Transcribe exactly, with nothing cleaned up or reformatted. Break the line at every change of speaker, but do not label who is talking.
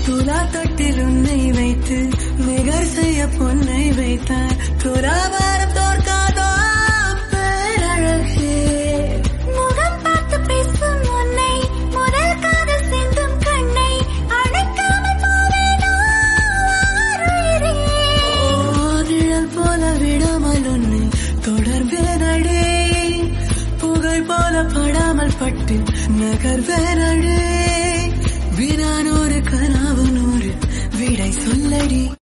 துலா தொட்டில் உன்னை வைத்து நிகர் செய்ய பொன்னை வைத்தார். துலாபாரம் தோற்காதோ பேரழகே.
முகம் பார்த்து பேசும் உன்னை முதல் காதல் சிந்தும் கண்ணை அணைக்காமல் போவேனோ ஆருயிரே.
நிழல் போல விடாமல் உன்னை தொடர்வேனடே. புகை போல படாமல் பட்டு நகர்வேனடே. வினா நூறு கனவு நூறு விடை சொல்லடி.